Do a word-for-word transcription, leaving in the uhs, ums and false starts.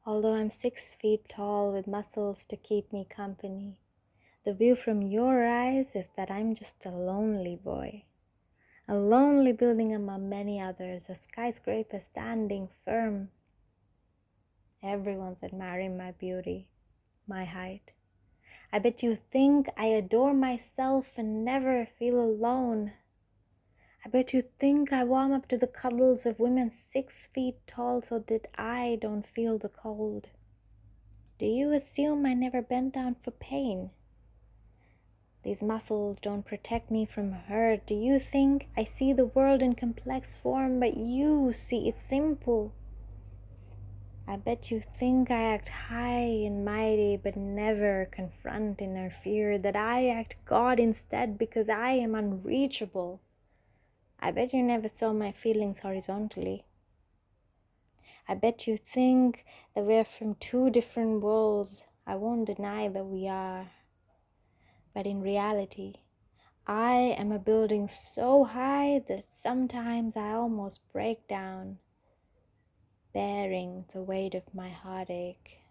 Although I'm six feet tall with muscles to keep me company, the view from your eyes is that I'm just a lonely boy. A lonely building among many others, a skyscraper standing firm. Everyone's admiring my beauty, my height. I bet you think I adore myself and never feel alone. I bet you think I warm up to the cuddles of women six feet tall so that I don't feel the cold. Do you assume I never bend down for pain? These muscles don't protect me from hurt. Do you think I see the world in complex form, but you see it simple? I bet you think I act high and mighty, but never confront inner fear, that I act God instead because I am unreachable. I bet you never saw my feelings horizontally. I bet you think that we're from two different worlds. I won't deny that we are. But in reality, I am a building so high that sometimes I almost break down, bearing the weight of my heartache.